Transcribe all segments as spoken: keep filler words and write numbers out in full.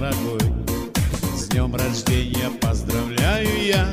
дорогой, с днем рождения поздравляю я.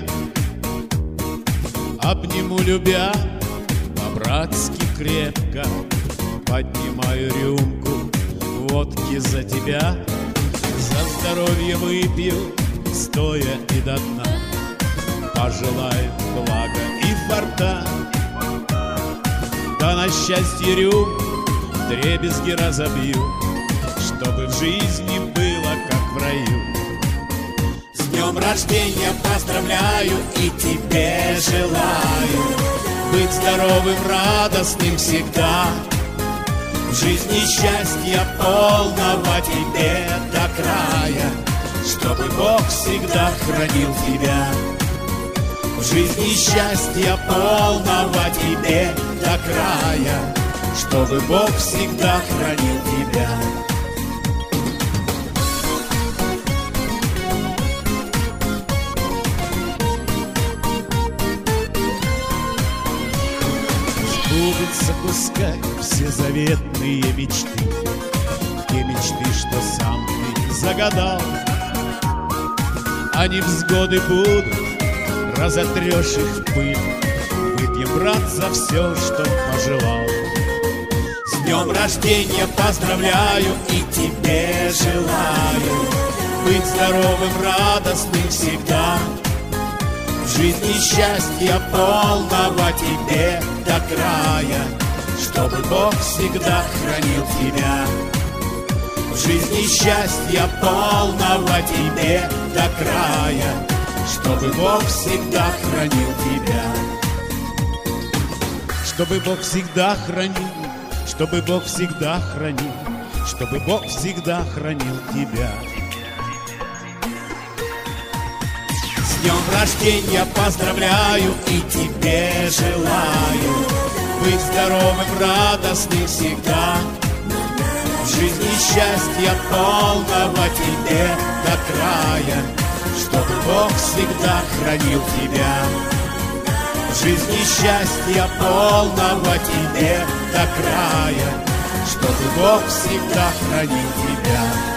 Обниму, любя, по-братски крепко, поднимаю рюмку водки за тебя. За здоровье выпью, стоя и до дна, пожелаю блага и форта. Да на счастье рюмку вдребезги разобью, чтобы в жизни было, как в раю. С днем рождения поздравляю и тебе желаю быть здоровым, радостным всегда. В жизни счастья полного тебе до края, чтобы Бог всегда хранил тебя. В жизни счастья полного тебе до края, чтобы Бог всегда хранил тебя. Сбудутся пускай все заветные мечты, те мечты, что сам ты загадал. А невзгоды будут, разотрешь их в пыль. Выпьем, брат, за все, что пожелал. С днем рождения поздравляю и тебе желаю быть здоровым, радостным всегда. В жизни счастья полного тебе до края, чтобы Бог всегда хранил тебя. В жизни счастья полного тебе до края, чтобы Бог всегда хранил тебя. Чтобы Бог всегда хранил, чтобы Бог всегда хранил, чтобы Бог всегда хранил тебя. С днем рождения поздравляю и тебе желаю быть здоровым, радостным всегда. В жизни счастья полного тебе до края, чтобы Бог всегда хранил тебя. В жизни счастья полного тебе до края, чтобы Бог всегда хранил тебя.